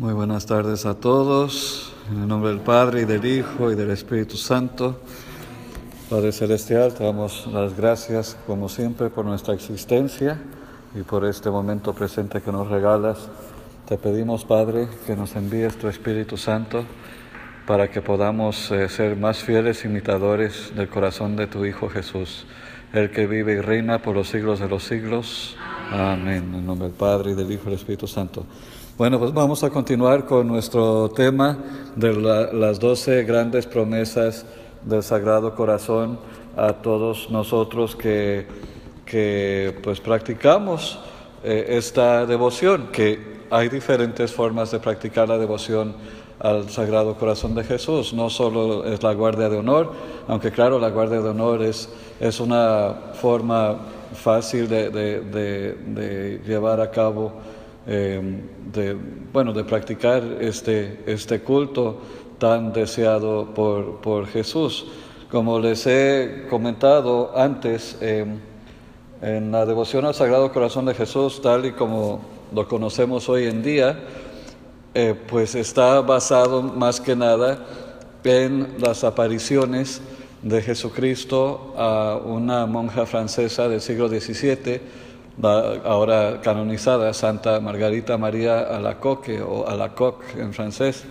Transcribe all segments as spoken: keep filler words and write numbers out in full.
Muy buenas tardes a todos, en el nombre del Padre, y del Hijo, y del Espíritu Santo. Padre Celestial, te damos las gracias, como siempre, por nuestra existencia y por este momento presente que nos regalas. Te pedimos, Padre, que nos envíes tu Espíritu Santo para que podamos eh, ser más fieles imitadores del corazón de tu Hijo Jesús, el que vive y reina por los siglos de los siglos. Amén. En el nombre del Padre, y del Hijo, y del Espíritu Santo. Bueno, pues vamos a continuar con nuestro tema de la, las doce grandes promesas del Sagrado Corazón a todos nosotros que, que pues practicamos eh, esta devoción, que hay diferentes formas de practicar la devoción al Sagrado Corazón de Jesús. No solo es la guardia de honor, aunque claro, la guardia de honor es, es una forma fácil de, de, de, de llevar a cabo, eh, de, bueno, de practicar este, este culto tan deseado por, por Jesús. Como les he comentado antes, eh, en la devoción al Sagrado Corazón de Jesús, tal y como lo conocemos hoy en día, eh, pues está basado más que nada en las apariciones de Jesucristo a una monja francesa del siglo diecisiete, la ahora canonizada Santa Margarita María Alacoque, o Alacoque en francés.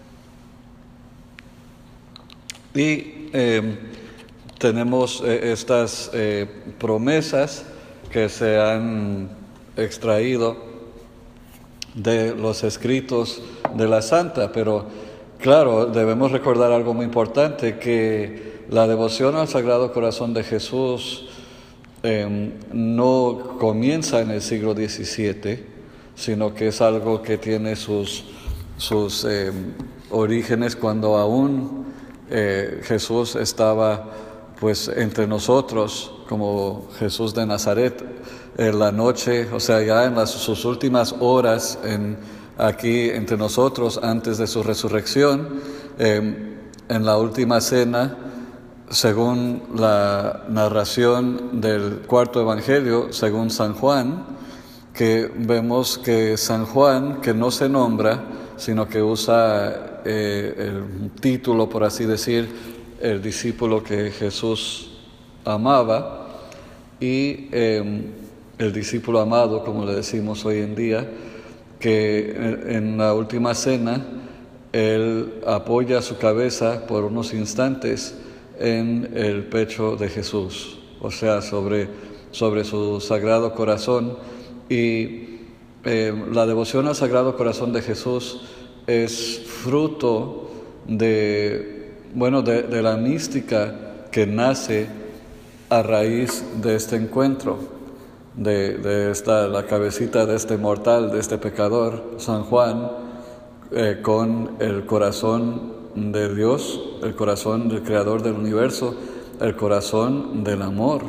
Y eh, tenemos eh, estas eh, promesas que se han extraído de los escritos de la Santa, pero claro, debemos recordar algo muy importante, que la devoción al Sagrado Corazón de Jesús eh, no comienza en el siglo diecisiete, sino que es algo que tiene sus, sus eh, orígenes cuando aún eh, Jesús estaba pues entre nosotros, como Jesús de Nazaret, en la noche, o sea, ya en las, sus últimas horas en, aquí entre nosotros antes de su resurrección, eh, en la última cena, según la narración del cuarto evangelio, según San Juan, que vemos que San Juan, que no se nombra, sino que usa eh, el título, por así decir, el discípulo que Jesús amaba, y eh, el discípulo amado, como le decimos hoy en día, que en la última cena él apoya su cabeza por unos instantes en el pecho de Jesús, o sea, sobre, sobre su Sagrado Corazón. Y eh, la devoción al Sagrado Corazón de Jesús es fruto de, bueno, de, de la mística que nace a raíz de este encuentro, de, de esta, la cabecita de este mortal, de este pecador, San Juan, eh, con el corazón de Dios, el corazón del Creador del universo, el corazón del amor,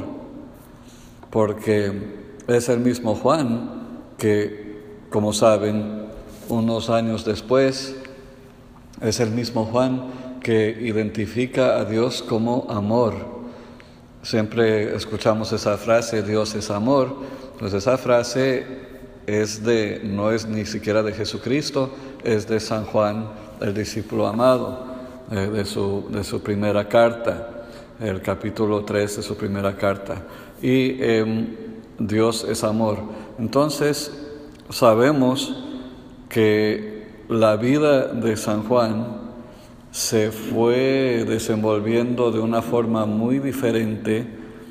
porque es el mismo Juan que, como saben, unos años después, es el mismo Juan que identifica a Dios como amor. Siempre escuchamos esa frase, Dios es amor. Pues esa frase es de, no es ni siquiera de Jesucristo, es de San Juan, el discípulo amado, eh, de, su, de su primera carta, el capítulo tres de su primera carta. Y eh, Dios es amor. Entonces, sabemos que la vida de San Juan se fue desenvolviendo de una forma muy diferente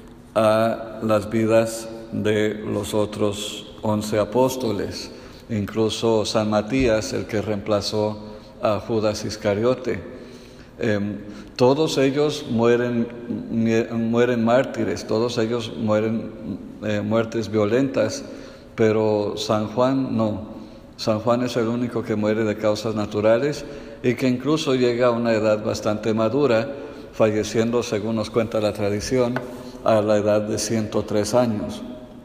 a las vidas de los otros once apóstoles, incluso San Matías, el que reemplazó a Judas Iscariote. Eh, todos ellos mueren, mueren mártires, todos ellos mueren eh, muertes violentas, pero San Juan no. San Juan es el único que muere de causas naturales y que incluso llega a una edad bastante madura, falleciendo, según nos cuenta la tradición, a la edad de ciento tres años.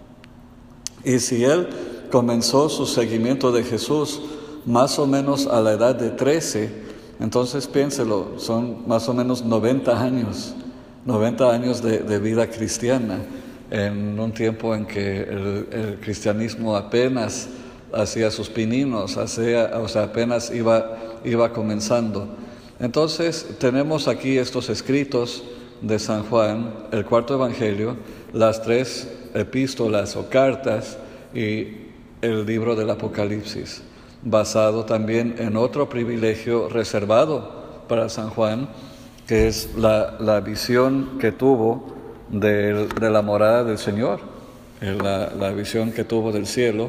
Y si él comenzó su seguimiento de Jesús más o menos a la edad de trece, entonces piénselo, son más o menos noventa años, noventa años de, de vida cristiana, en un tiempo en que el, el cristianismo apenas hacía sus pininos, hacía, o sea, apenas iba, iba comenzando. Entonces tenemos aquí estos escritos de San Juan, el cuarto evangelio, las tres epístolas o cartas y el libro del Apocalipsis, basado también en otro privilegio reservado para San Juan, que es la, la visión que tuvo de, de la morada del Señor, la, la visión que tuvo del cielo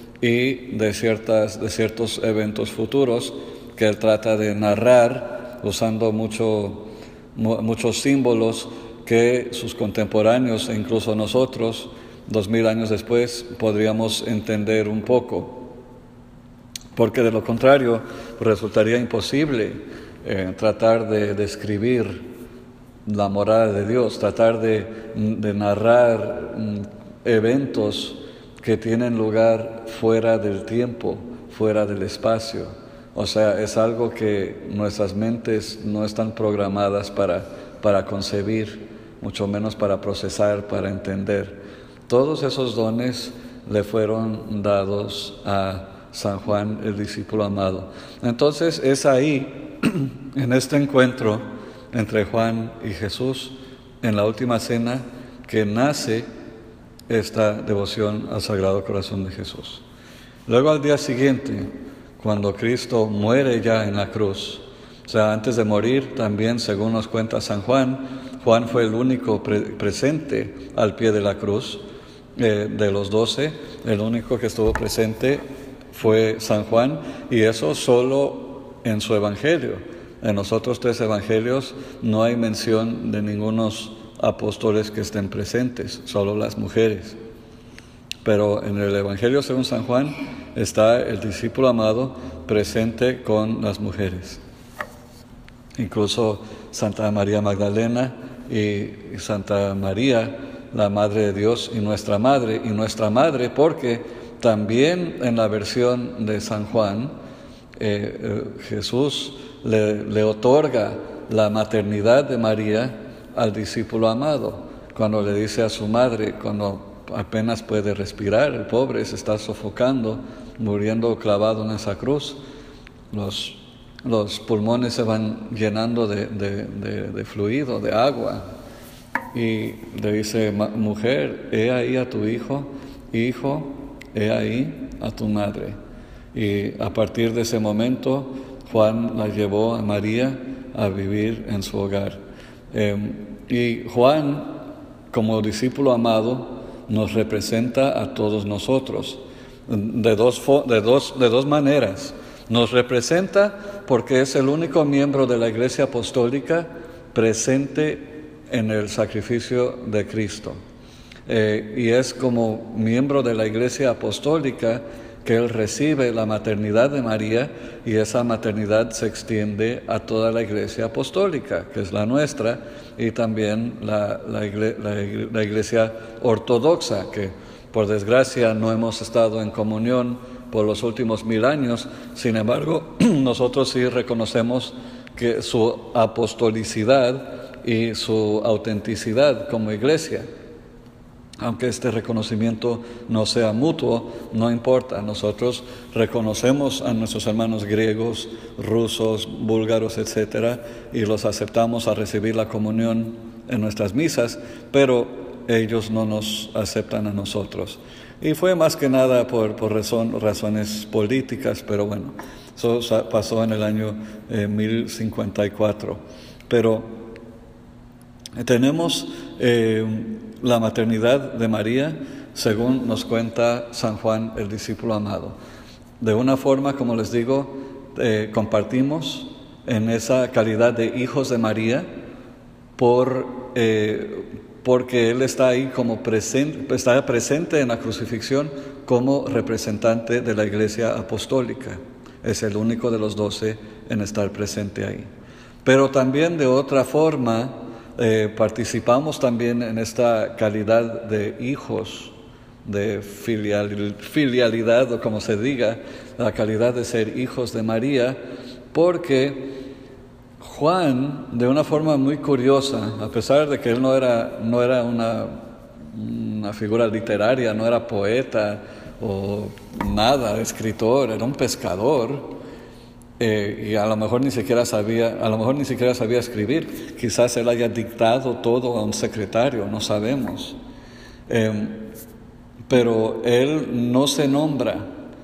y de, ciertas, de ciertos eventos futuros que él trata de narrar usando mucho, muchos símbolos que sus contemporáneos e incluso nosotros, dos mil años después, podríamos entender un poco, porque de lo contrario resultaría imposible eh, tratar de describir la morada de Dios, tratar de, de narrar mm, eventos que tienen lugar fuera del tiempo, fuera del espacio. O sea, es algo que nuestras mentes no están programadas para, para concebir, mucho menos para procesar, para entender. Todos esos dones le fueron dados a San Juan, el discípulo amado. Entonces es ahí, en este encuentro entre Juan y Jesús, en la última cena, que nace esta devoción al Sagrado Corazón de Jesús. Luego al día siguiente, cuando Cristo muere ya en la cruz, o sea, antes de morir también, según nos cuenta San Juan, Juan fue el único pre- presente al pie de la cruz, eh, de los doce, el único que estuvo presente fue San Juan, y eso solo en su evangelio. En los otros tres evangelios no hay mención de ningunos apóstoles que estén presentes, solo las mujeres. Pero en el evangelio según San Juan está el discípulo amado presente con las mujeres. Incluso Santa María Magdalena y Santa María, la Madre de Dios y nuestra Madre, y nuestra Madre porque también en la versión de San Juan, eh, eh, Jesús le, le otorga la maternidad de María al discípulo amado, cuando le dice a su madre, cuando apenas puede respirar, el pobre se está sofocando, muriendo clavado en esa cruz, los, los pulmones se van llenando de, de, de, de fluido, de agua, y le dice, mujer, he ahí a tu hijo, hijo, he ahí a tu madre. Y a partir de ese momento, Juan la llevó a María a vivir en su hogar. Eh, y Juan, como discípulo amado, nos representa a todos nosotros de dos, de dos, de dos maneras. Nos representa porque es el único miembro de la Iglesia Apostólica presente en el sacrificio de Cristo. Eh, y es como miembro de la Iglesia Apostólica que él recibe la maternidad de María, y esa maternidad se extiende a toda la Iglesia Apostólica, que es la nuestra, y también la, la, igle, la, la Iglesia Ortodoxa, que por desgracia no hemos estado en comunión por los últimos mil años. Sin embargo, nosotros sí reconocemos que su apostolicidad y su autenticidad como Iglesia. Aunque este reconocimiento no sea mutuo, no importa. Nosotros reconocemos a nuestros hermanos griegos, rusos, búlgaros, etcétera, y los aceptamos a recibir la comunión en nuestras misas, pero ellos no nos aceptan a nosotros. Y fue más que nada por, por razón, razones políticas, pero bueno, eso pasó en el año eh, mil cincuenta y cuatro. Pero tenemos eh, la maternidad de María, según nos cuenta San Juan, el discípulo amado. De una forma, como les digo, eh, compartimos en esa calidad de hijos de María, por, eh, porque Él está ahí como presente, está presente en la crucifixión como representante de la Iglesia Apostólica. Es el único de los doce en estar presente ahí. Pero también de otra forma, Eh, participamos también en esta calidad de hijos, de filial, filialidad, o como se diga, la calidad de ser hijos de María, porque Juan, de una forma muy curiosa, a pesar de que él no era, no era una, una figura literaria, no era poeta o nada, escritor, era un pescador. Eh, y a lo mejor ni siquiera sabía, a lo mejor ni siquiera sabía escribir. Quizás él haya dictado todo a un secretario, no sabemos. Eh, pero él no se nombra,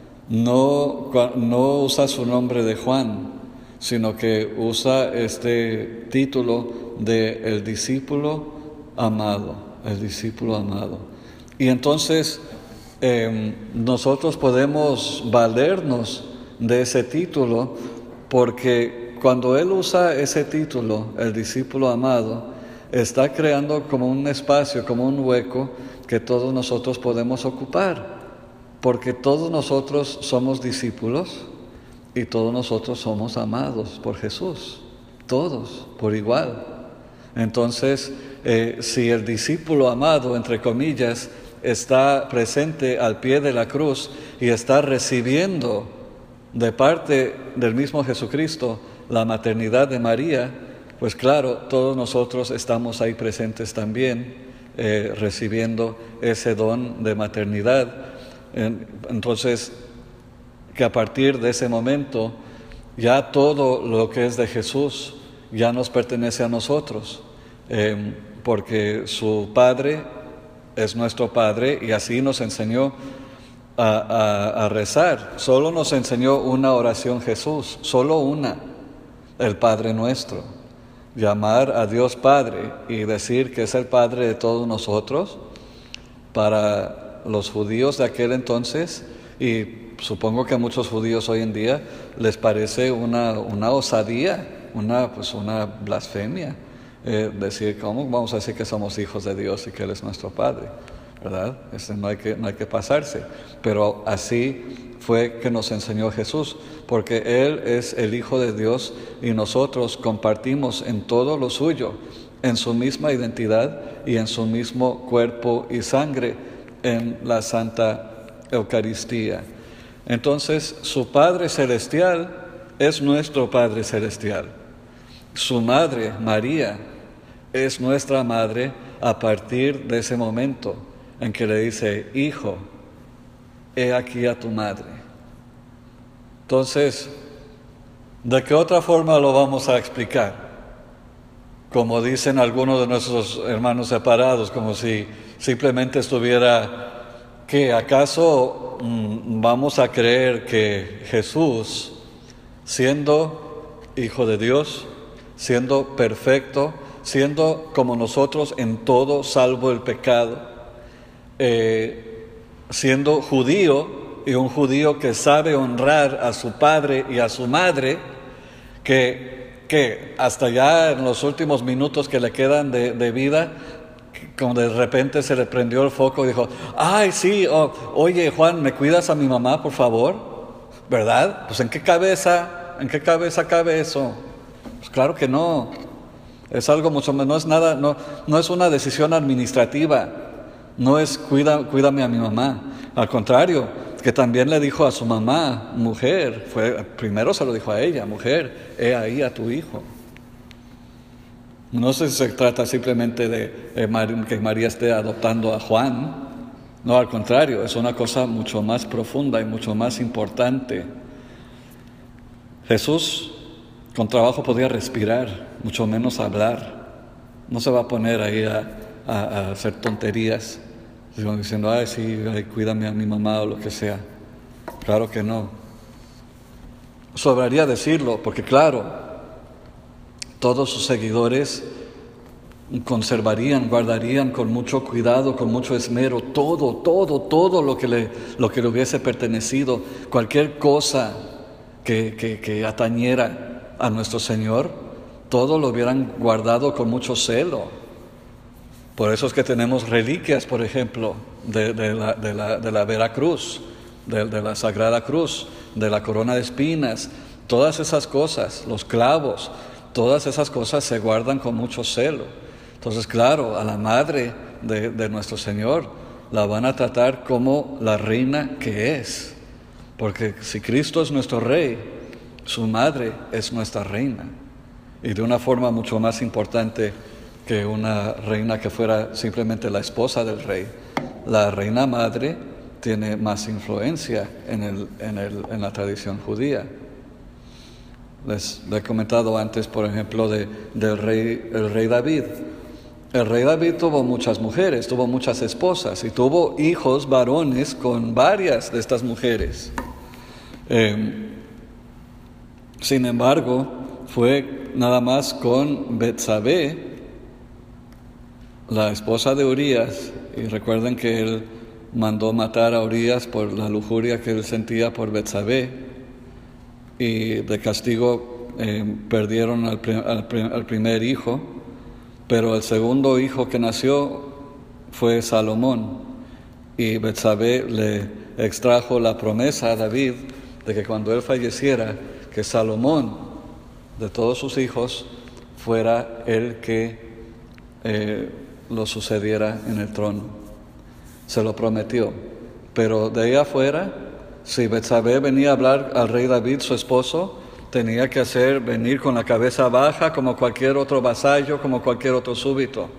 no, no usa su nombre de Juan, sino que usa este título de el discípulo amado, el discípulo amado. Y entonces eh, nosotros podemos valernos de ese título, porque cuando él usa ese título, el discípulo amado, está creando como un espacio, como un hueco que todos nosotros podemos ocupar, porque todos nosotros somos discípulos y todos nosotros somos amados por Jesús, todos por igual. Entonces, eh, si el discípulo amado, entre comillas, está presente al pie de la cruz y está recibiendo de parte del mismo Jesucristo la maternidad de María, pues claro, todos nosotros estamos ahí presentes también, eh, recibiendo ese don de maternidad. Entonces, que a partir de ese momento, ya todo lo que es de Jesús ya nos pertenece a nosotros, eh, porque su Padre es nuestro Padre y así nos enseñó A, a, a rezar. Solo nos enseñó una oración Jesús, solo una, el Padre Nuestro. Llamar a Dios Padre y decir que es el Padre de todos nosotros. Para los judíos de aquel entonces, y supongo que a muchos judíos hoy en día, les parece una, una osadía, una, pues una blasfemia, eh, decir, ¿cómo vamos a decir que somos hijos de Dios y que Él es nuestro Padre? ¿Verdad? Este, no hay que, no hay que pasarse, pero así fue que nos enseñó Jesús, porque Él es el Hijo de Dios y nosotros compartimos en todo lo suyo, en su misma identidad y en su mismo cuerpo y sangre en la Santa Eucaristía. Entonces, su Padre Celestial es nuestro Padre Celestial. Su Madre, María, es nuestra Madre a partir de ese momento en que le dice, hijo, he aquí a tu madre. Entonces, ¿de qué otra forma lo vamos a explicar? Como dicen algunos de nuestros hermanos separados, como si simplemente estuviera, ¿qué? ¿Acaso mmm, vamos a creer que Jesús, siendo Hijo de Dios, siendo perfecto, siendo como nosotros en todo salvo el pecado, Eh, siendo judío y un judío que sabe honrar a su padre y a su madre, que, que hasta ya en los últimos minutos que le quedan de, de vida, como de repente se le prendió el foco y dijo, ay sí, oh, oye Juan, ¿me cuidas a mi mamá por favor? ¿Verdad? Pues ¿en qué cabeza, en qué cabeza cabe eso? Pues claro que no, es algo mucho más, no es nada, no, no es una decisión administrativa. No es cuida, cuídame a mi mamá. Al contrario, que también le dijo a su mamá, mujer, fue, primero se lo dijo a ella, mujer, he ahí a tu hijo. No sé si se trata simplemente de eh, que María esté adoptando a Juan. No, al contrario, es una cosa mucho más profunda y mucho más importante. Jesús con trabajo podía respirar, mucho menos hablar. No se va a poner ahí a, a, a hacer tonterías, diciendo, ay, sí, ay, cuídame a mi mamá o lo que sea. Claro que no. Sobraría decirlo, porque claro, todos sus seguidores conservarían, guardarían con mucho cuidado, con mucho esmero, todo, todo, todo lo que le, lo que le hubiese pertenecido, cualquier cosa que, que, que atañera a nuestro Señor, todo lo hubieran guardado con mucho celo. Por eso es que tenemos reliquias, por ejemplo, de, de, la, de, la, de la Vera Cruz, de, de la Sagrada Cruz, de la corona de espinas, todas esas cosas, los clavos, todas esas cosas se guardan con mucho celo. Entonces, claro, a la madre de, de nuestro Señor la van a tratar como la reina que es, porque si Cristo es nuestro Rey, su madre es nuestra reina, y de una forma mucho más importante que una reina que fuera simplemente la esposa del rey. La reina madre tiene más influencia en, el, en, el, en la tradición judía. Les, les he comentado antes, por ejemplo, de, del rey, el rey David. El rey David tuvo muchas mujeres, tuvo muchas esposas y tuvo hijos varones con varias de estas mujeres. Eh, sin embargo, fue nada más con Betsabé, la esposa de Urías, y recuerden que él mandó matar a Urías por la lujuria que él sentía por Betsabé, y de castigo eh, perdieron al, al, al primer hijo, pero el segundo hijo que nació fue Salomón, y Betsabé le extrajo la promesa a David de que cuando él falleciera, que Salomón, de todos sus hijos, fuera el que eh, lo sucediera en el trono. Se lo prometió, pero de ahí afuera, si Betsabé venía a hablar al rey David, su esposo, tenía que hacer venir con la cabeza baja como cualquier otro vasallo, como cualquier otro súbito.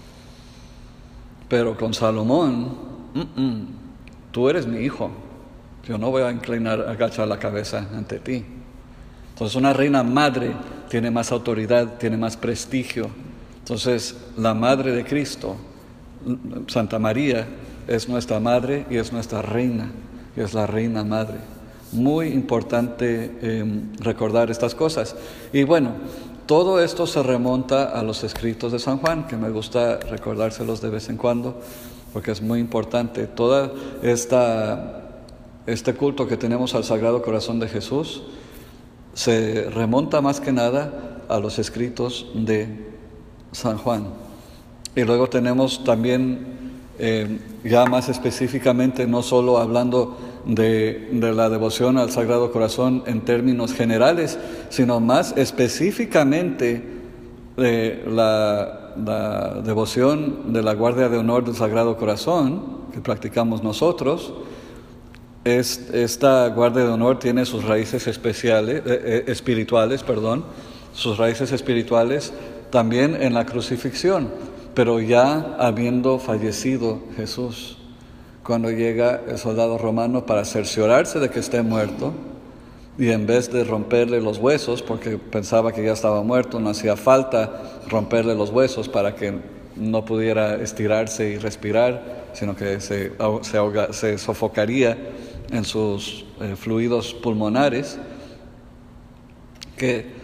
Pero con Salomón, mm-mm, tú eres mi hijo, yo no voy a inclinar, agachar la cabeza ante ti. Entonces una reina madre tiene más autoridad, tiene más prestigio. Entonces la madre de Cristo, Santa María, es nuestra madre y es nuestra reina, y es la reina madre. Muy importante eh, recordar estas cosas. Y bueno, todo esto se remonta a los escritos de San Juan, que me gusta recordárselos de vez en cuando, porque es muy importante. Todo esta, este culto que tenemos al Sagrado Corazón de Jesús se remonta más que nada a los escritos de San Juan. Y luego tenemos también, eh, ya más específicamente, no solo hablando de, de la devoción al Sagrado Corazón en términos generales, sino más específicamente eh, la, la devoción de la Guardia de Honor del Sagrado Corazón, que practicamos nosotros. Es, esta Guardia de Honor tiene sus raíces especiales, eh, eh, espirituales, perdón, sus raíces espirituales también en la crucifixión, pero ya habiendo fallecido Jesús, cuando llega el soldado romano para cerciorarse de que esté muerto, y en vez de romperle los huesos, porque pensaba que ya estaba muerto, no hacía falta romperle los huesos para que no pudiera estirarse y respirar, sino que se, se, ahoga, se sofocaría en sus eh, fluidos pulmonares, que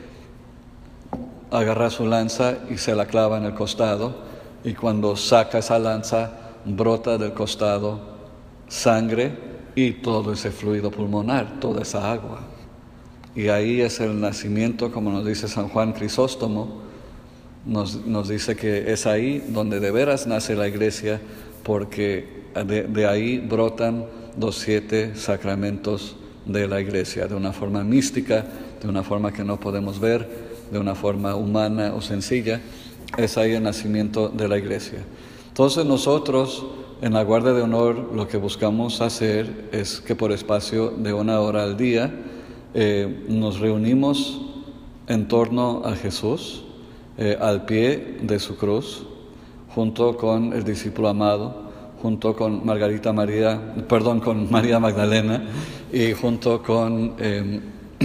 agarra su lanza y se la clava en el costado, y cuando saca esa lanza brota del costado sangre y todo ese fluido pulmonar, toda esa agua. Y ahí es el nacimiento, como nos dice San Juan Crisóstomo, nos, nos dice que es ahí donde de veras nace la iglesia, porque de, de ahí brotan los siete sacramentos de la iglesia, de una forma mística, de una forma que no podemos ver, de una forma humana o sencilla. Es ahí el nacimiento de la iglesia. Entonces nosotros en la Guardia de Honor lo que buscamos hacer es que por espacio de una hora al día eh, nos reunimos en torno a Jesús, eh, al pie de su cruz, junto con el discípulo amado, junto con Margarita María, perdón, con María Magdalena, y junto con, eh,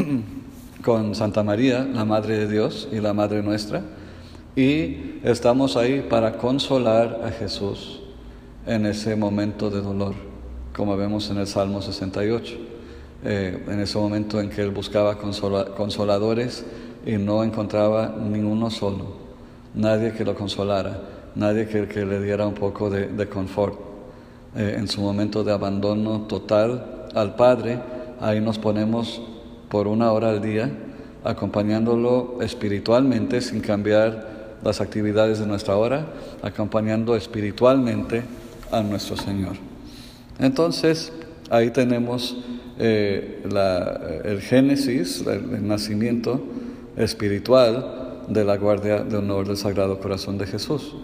con Santa María, la Madre de Dios y la Madre nuestra, y estamos ahí para consolar a Jesús en ese momento de dolor, como vemos en el Salmo sesenta y ocho, eh, en ese momento en que Él buscaba consola, consoladores y no encontraba ninguno solo, nadie que lo consolara, nadie que, que le diera un poco de, de confort. Eh, en su momento de abandono total al Padre, ahí nos ponemos por una hora al día, acompañándolo espiritualmente, sin cambiar las actividades de nuestra hora, acompañando espiritualmente a nuestro Señor. Entonces, ahí tenemos eh, la, el génesis, el, el nacimiento espiritual de la Guardia de Honor del Sagrado Corazón de Jesús.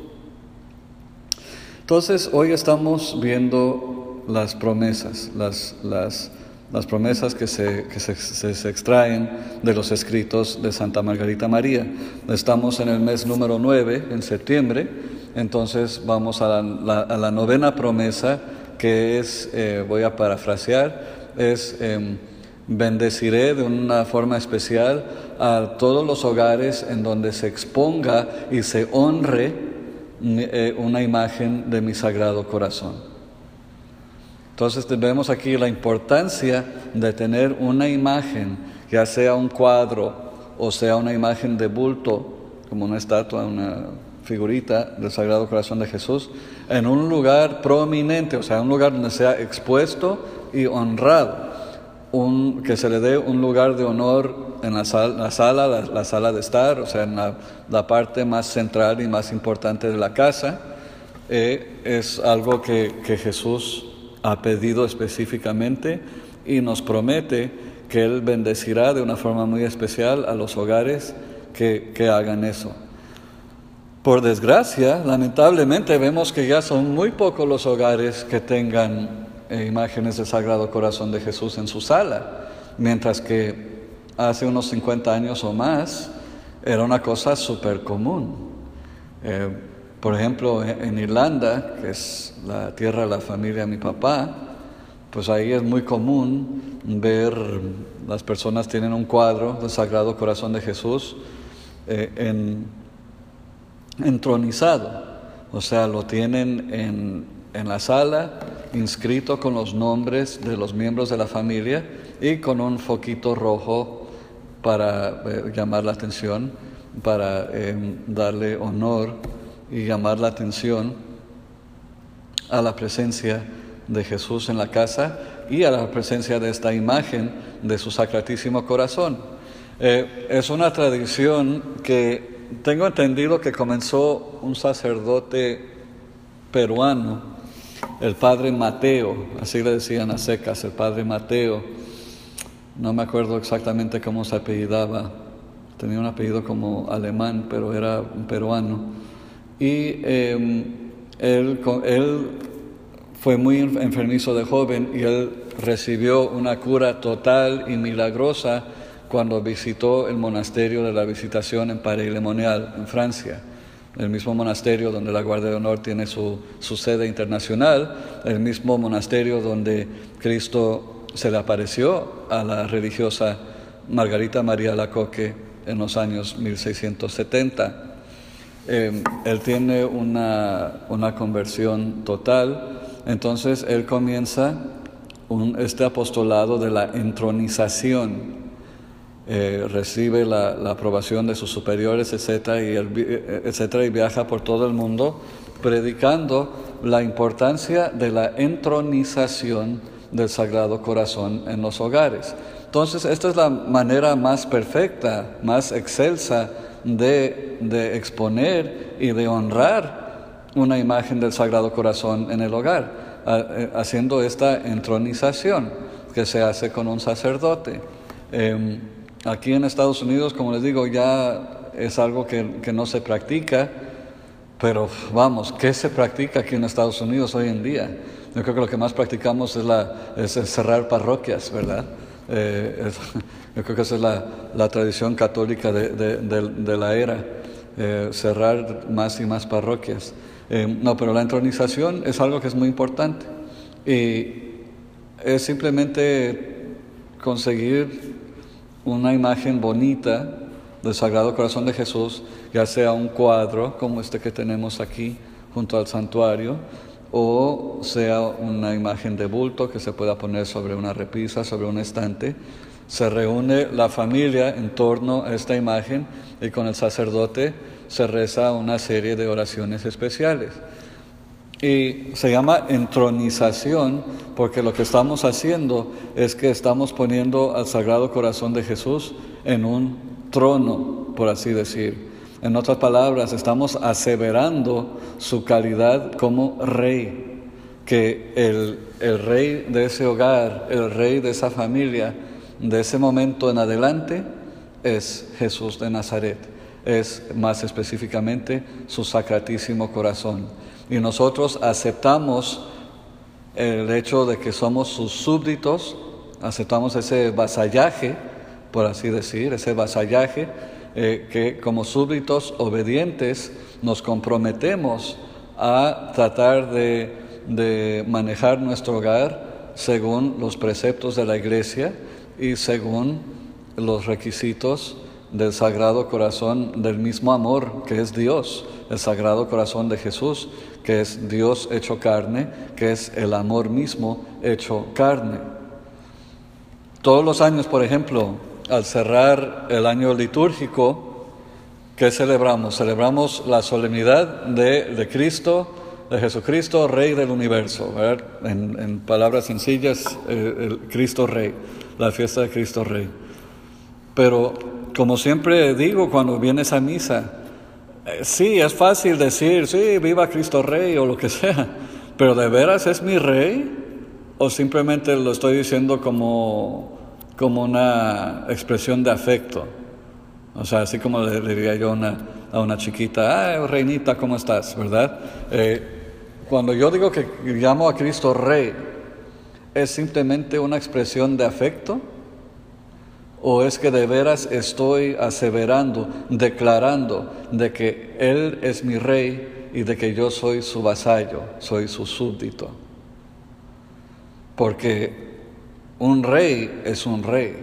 Entonces, hoy estamos viendo las promesas, las, las, las promesas que, se, que se, se, se extraen de los escritos de Santa Margarita María. Estamos en el mes número nueve, en septiembre, entonces vamos a la, la, a la novena promesa, que es, eh, voy a parafrasear, es eh, bendeciré de una forma especial a todos los hogares en donde se exponga y se honre eh, una imagen de mi Sagrado Corazón. Entonces vemos aquí la importancia de tener una imagen, ya sea un cuadro o sea una imagen de bulto, como una estatua, una figurita del Sagrado Corazón de Jesús, en un lugar prominente, o sea, un lugar donde sea expuesto y honrado. Un, que se le dé un lugar de honor en la, sal, la sala, la, la sala de estar, o sea, en la, la parte más central y más importante de la casa. Eh, es algo que, que Jesús ha pedido específicamente y nos promete que Él bendecirá de una forma muy especial a los hogares que, que hagan eso. Por desgracia, lamentablemente vemos que ya son muy pocos los hogares que tengan Eh, imágenes del Sagrado Corazón de Jesús en su sala, mientras que hace unos cincuenta años o más era una cosa súper común. Eh, por ejemplo, en, en Irlanda, que es la tierra de la familia de mi papá, pues ahí es muy común ver, las personas tienen un cuadro del Sagrado Corazón de Jesús eh, en, entronizado, o sea, lo tienen en, en la sala, inscrito con los nombres de los miembros de la familia y con un foquito rojo para eh, llamar la atención, para eh, darle honor y llamar la atención a la presencia de Jesús en la casa y a la presencia de esta imagen de su Sacratísimo Corazón. Eh, es una tradición que tengo entendido que comenzó un sacerdote peruano, el padre Mateo, así le decían a secas, el padre Mateo, no me acuerdo exactamente cómo se apellidaba, tenía un apellido como alemán, pero era un peruano, y eh, él, él fue muy enfermizo de joven y él recibió una cura total y milagrosa cuando visitó el monasterio de la Visitación en Paris-le-Monial, en Francia. El mismo monasterio donde la Guardia de Honor tiene su, su sede internacional, el mismo monasterio donde Cristo se le apareció a la religiosa Margarita María Alacoque en los años mil seiscientos setenta. Eh, él tiene una, una conversión total, entonces él comienza un, este apostolado de la entronización. Eh, recibe la, la aprobación de sus superiores, etcétera, y, el, etcétera, y viaja por todo el mundo predicando la importancia de la entronización del Sagrado Corazón en los hogares. Entonces, esta es la manera más perfecta, más excelsa de, de exponer y de honrar una imagen del Sagrado Corazón en el hogar, haciendo esta entronización que se hace con un sacerdote. Eh, Aquí en Estados Unidos, como les digo, ya es algo que, que no se practica, pero vamos, ¿qué se practica aquí en Estados Unidos hoy en día? Yo creo que lo que más practicamos es, la, es cerrar parroquias, ¿verdad? Eh, es, yo creo que esa es la, la tradición católica de, de, de, de la era, eh, cerrar más y más parroquias. Eh, no, pero la entronización es algo que es muy importante y es simplemente conseguir una imagen bonita del Sagrado Corazón de Jesús, ya sea un cuadro como este que tenemos aquí junto al santuario, o sea una imagen de bulto que se pueda poner sobre una repisa, sobre un estante. Se reúne la familia en torno a esta imagen y con el sacerdote se reza una serie de oraciones especiales. Y se llama entronización porque lo que estamos haciendo es que estamos poniendo al Sagrado Corazón de Jesús en un trono, por así decir. En otras palabras, estamos aseverando su calidad como rey, que el, el rey de ese hogar, el rey de esa familia, de ese momento en adelante, es Jesús de Nazaret, es más específicamente su Sacratísimo Corazón. Y nosotros aceptamos el hecho de que somos sus súbditos, aceptamos ese vasallaje, por así decir, ese vasallaje, eh, que como súbditos obedientes nos comprometemos a tratar de, de manejar nuestro hogar según los preceptos de la Iglesia y según los requisitos del Sagrado Corazón del mismo amor que es Dios, el Sagrado Corazón de Jesús, que es Dios hecho carne, que es el amor mismo hecho carne. Todos los años, por ejemplo, al cerrar el año litúrgico, ¿qué celebramos? Celebramos la solemnidad de, de Cristo, de Jesucristo, Rey del universo, ¿verdad? En, en palabras sencillas, eh, el Cristo Rey, la fiesta de Cristo Rey. Pero, como siempre digo cuando vienes a misa, eh, sí, es fácil decir, sí, viva Cristo Rey o lo que sea, pero ¿de veras es mi Rey? ¿O simplemente lo estoy diciendo como, como una expresión de afecto? O sea, así como le, le diría yo a una, a una chiquita, ah, reinita, ¿cómo estás? ¿Verdad? Eh, cuando yo digo que llamo a Cristo Rey, ¿es simplemente una expresión de afecto? ¿O es que de veras estoy aseverando, declarando de que Él es mi Rey y de que yo soy su vasallo, soy su súbdito? Porque un rey es un rey.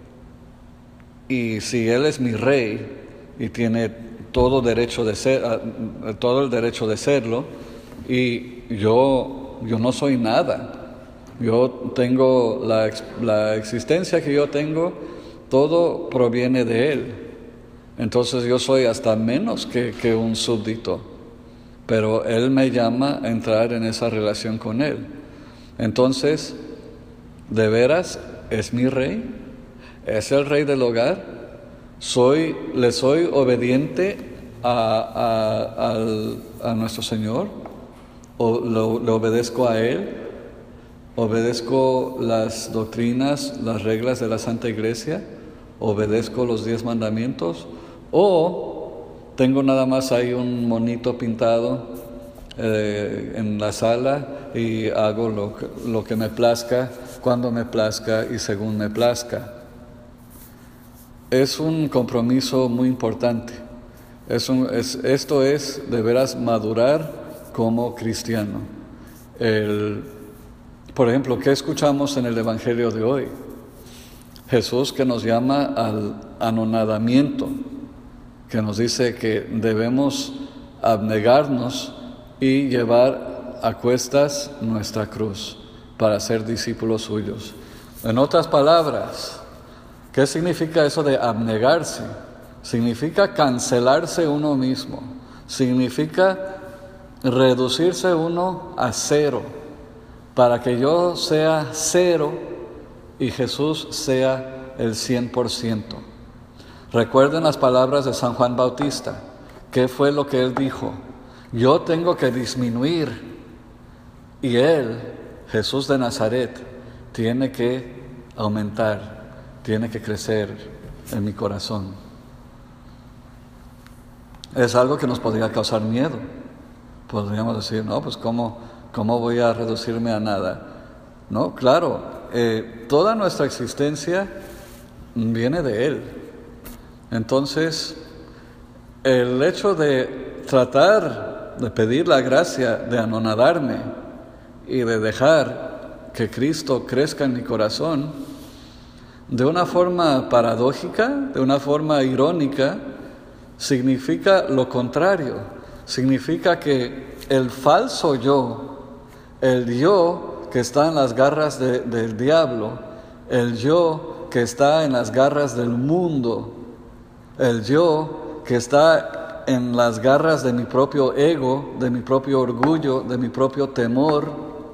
Y si Él es mi Rey y tiene todo derecho de ser, todo el derecho de serlo, y yo, yo no soy nada. Yo tengo la, la existencia que yo tengo, todo proviene de Él. Entonces yo soy hasta menos que, que un súbdito. Pero Él me llama a entrar en esa relación con Él. Entonces, ¿de veras es mi Rey? ¿Es el Rey del hogar? ¿Soy, ¿Le soy obediente a, a, al, a nuestro Señor? ¿O lo, le obedezco a Él? ¿Obedezco las doctrinas, las reglas de la Santa Iglesia? ¿Obedezco los diez mandamientos? ¿O tengo nada más ahí un monito pintado eh, en la sala y hago lo, lo que me plazca, cuando me plazca y según me plazca? Es un compromiso muy importante. Es un, es, esto es de veras madurar como cristiano. El, por ejemplo, ¿qué escuchamos en el Evangelio de hoy? Jesús que nos llama al anonadamiento, que nos dice que debemos abnegarnos y llevar a cuestas nuestra cruz para ser discípulos suyos. En otras palabras, ¿qué significa eso de abnegarse? Significa cancelarse uno mismo, significa reducirse uno a cero, para que yo sea cero y Jesús sea el cien por ciento. Recuerden las palabras de San Juan Bautista. ¿Qué fue lo que él dijo? Yo tengo que disminuir y Él, Jesús de Nazaret, tiene que aumentar, tiene que crecer en mi corazón. Es algo que nos podría causar miedo. Podríamos decir, no, pues ¿cómo, cómo voy a reducirme a nada? No, claro, eh, toda nuestra existencia viene de Él. Entonces, el hecho de tratar de pedir la gracia de anonadarme y de dejar que Cristo crezca en mi corazón, de una forma paradójica, de una forma irónica, significa lo contrario. Significa que el falso yo, el yo que está en las garras de, del diablo, el yo que está en las garras del mundo, el yo que está en las garras de mi propio ego, de mi propio orgullo, de mi propio temor,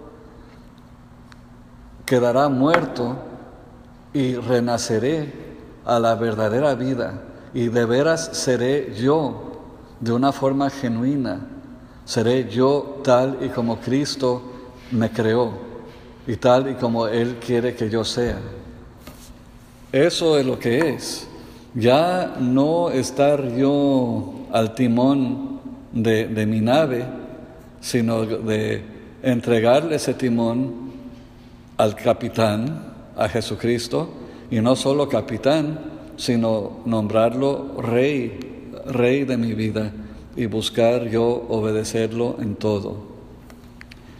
quedará muerto y renaceré a la verdadera vida y de veras seré yo de una forma genuina, seré yo tal y como Cristo me creó y tal y como Él quiere que yo sea. Eso es lo que es. Ya no estar yo al timón de, de mi nave, sino de entregarle ese timón al capitán, a Jesucristo, y no solo capitán, sino nombrarlo Rey, Rey de mi vida, y buscar yo obedecerlo en todo.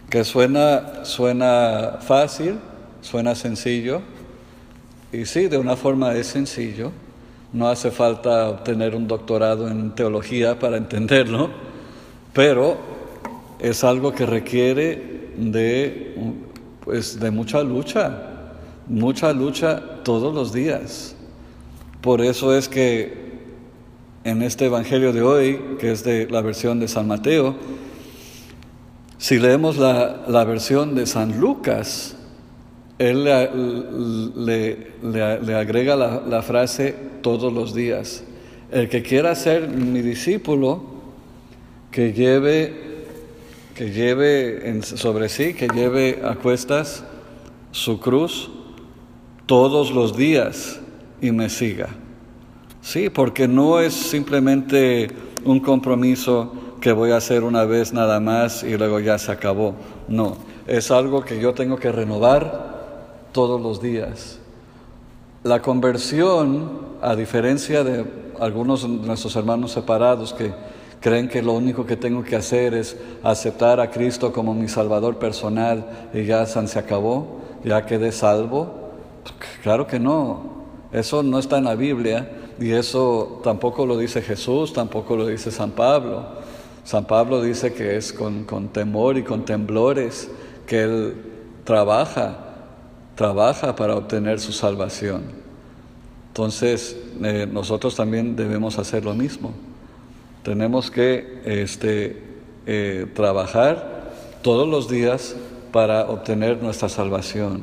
que suena, suena fácil, suena sencillo, y sí, de una forma es sencillo. No hace falta obtener un doctorado en teología para entenderlo, pero es algo que requiere de, pues, de mucha lucha, mucha lucha todos los días. Por eso es que en este Evangelio de hoy, que es de la versión de San Mateo, si leemos la, la versión de San Lucas, él le, le, le, le agrega la, la frase todos los días. El que quiera ser mi discípulo, que lleve, que lleve en, sobre sí, que lleve a cuestas su cruz todos los días y me siga. Sí, porque no es simplemente un compromiso que voy a hacer una vez nada más y luego ya se acabó. No, es algo que yo tengo que renovar todos los días. La conversión, a diferencia de algunos de nuestros hermanos separados que creen que lo único que tengo que hacer es aceptar a Cristo como mi Salvador personal y ya se acabó, ya quedé salvo. Claro que no, eso no está en la Biblia y eso tampoco lo dice Jesús, tampoco lo dice San Pablo. San Pablo dice que es con, con temor y con temblores que él trabaja, trabaja para obtener su salvación. Entonces, eh, nosotros también debemos hacer lo mismo. Tenemos que este, eh, trabajar todos los días para obtener nuestra salvación.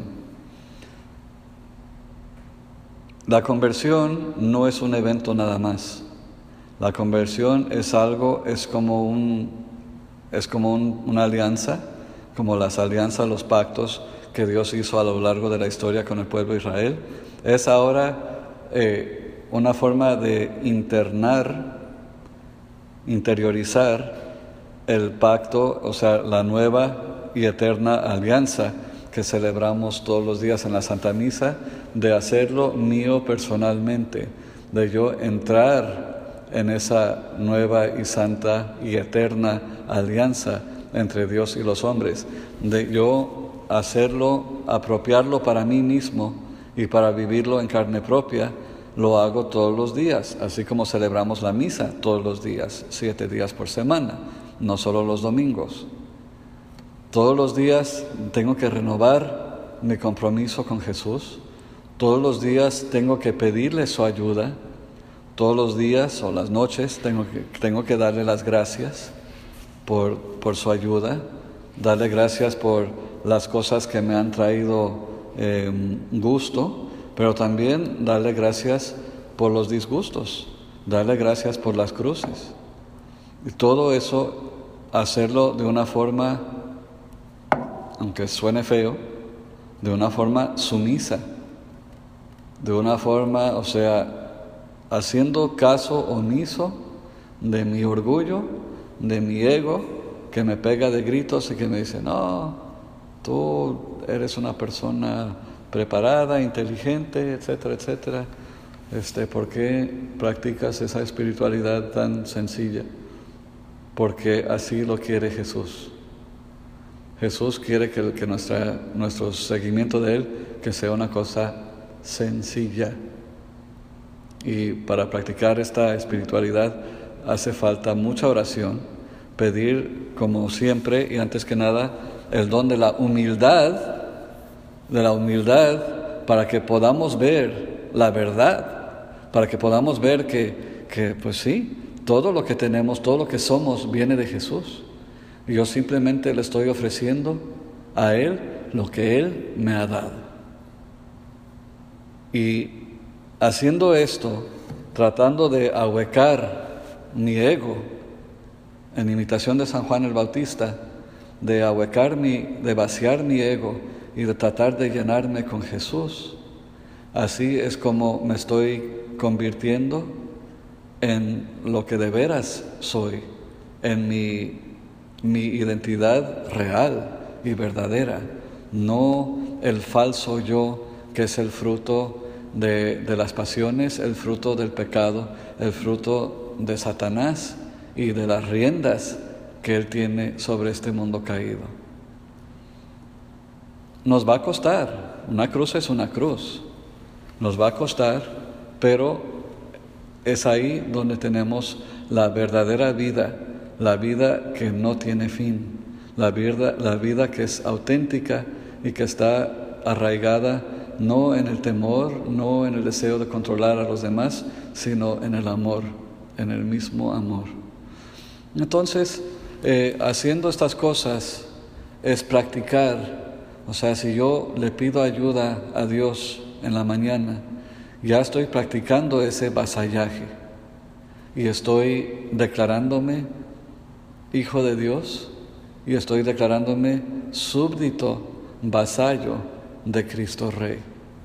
La conversión no es un evento nada más. La conversión es algo, es como, un, es como un, una alianza, como las alianzas, los pactos que Dios hizo a lo largo de la historia con el pueblo de Israel. Es ahora eh, una forma de internar, interiorizar el pacto, o sea, la nueva y eterna alianza que celebramos todos los días en la Santa Misa, de hacerlo mío personalmente, de yo entrar en esa nueva y santa y eterna alianza entre Dios y los hombres, de yo hacerlo, apropiarlo para mí mismo y para vivirlo en carne propia. Lo hago todos los días, así como celebramos la misa todos los días, siete días por semana, no solo los domingos. Todos los días tengo que renovar mi compromiso con Jesús, todos los días tengo que pedirle su ayuda, todos los días o las noches tengo que, tengo que darle las gracias por, por su ayuda, darle gracias por las cosas que me han traído eh, gusto, pero también darle gracias por los disgustos, darle gracias por las cruces. Y todo eso, hacerlo de una forma, aunque suene feo, de una forma sumisa, de una forma, o sea, haciendo caso omiso de mi orgullo, de mi ego, que me pega de gritos y que me dice, no, tú eres una persona preparada, inteligente, etcétera, etcétera. Este, ¿por qué practicas esa espiritualidad tan sencilla? Porque así lo quiere Jesús. Jesús quiere que, que nuestra, nuestro seguimiento de Él que sea una cosa sencilla. Y para practicar esta espiritualidad hace falta mucha oración, pedir como siempre y antes que nada el don de la humildad, de la humildad para que podamos ver la verdad, para que podamos ver que, que pues sí, todo lo que tenemos, todo lo que somos viene de Jesús. Y yo simplemente le estoy ofreciendo a Él lo que Él me ha dado. Y haciendo esto, tratando de ahuecar mi ego, en imitación de San Juan el Bautista, de ahuecar mi, de vaciar mi ego y de tratar de llenarme con Jesús, así es como me estoy convirtiendo en lo que de veras soy, en mi, mi identidad real y verdadera, no el falso yo que es el fruto De, de las pasiones, el fruto del pecado, el fruto de Satanás y de las riendas que él tiene sobre este mundo caído. nos va a costar. Una cruz es una cruz. Nos va a costar, pero es ahí donde tenemos la verdadera vida, la vida que no tiene fin, la vida, la vida que es auténtica y que está arraigada no en el temor, no en el deseo de controlar a los demás, sino en el amor, en el mismo amor. Entonces, eh, haciendo estas cosas es practicar. O sea, si yo le pido ayuda a Dios en la mañana, ya estoy practicando ese vasallaje y estoy declarándome hijo de Dios y estoy declarándome súbdito, vasallo de Cristo Rey.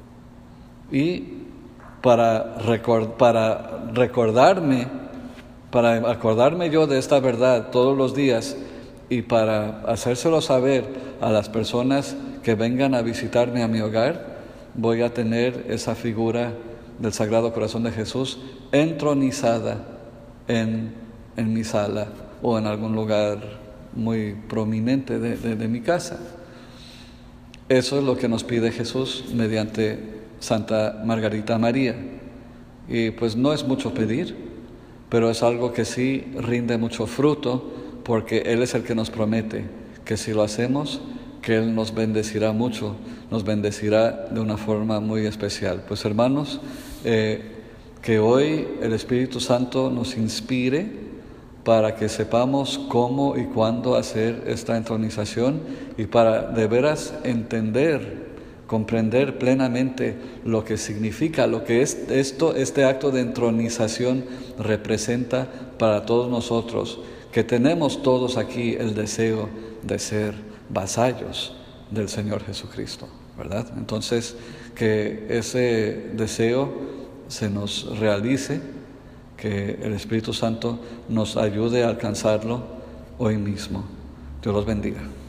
Y para, record, para recordarme, para acordarme yo de esta verdad todos los días y para hacérselo saber a las personas que vengan a visitarme a mi hogar, voy a tener esa figura del Sagrado Corazón de Jesús entronizada en, en mi sala o en algún lugar muy prominente de, de, de mi casa. Eso es lo que nos pide Jesús mediante Santa Margarita María. Y pues no es mucho pedir, pero es algo que sí rinde mucho fruto, porque Él es el que nos promete que si lo hacemos, que Él nos bendecirá mucho, nos bendecirá de una forma muy especial. Pues hermanos, eh, que hoy el Espíritu Santo nos inspire para que sepamos cómo y cuándo hacer esta entronización y para de veras entender, comprender plenamente lo que significa, lo que es esto, este acto de entronización representa para todos nosotros, que tenemos todos aquí el deseo de ser vasallos del Señor Jesucristo, ¿verdad? Entonces, que ese deseo se nos realice, que el Espíritu Santo nos ayude a alcanzarlo hoy mismo. Dios los bendiga.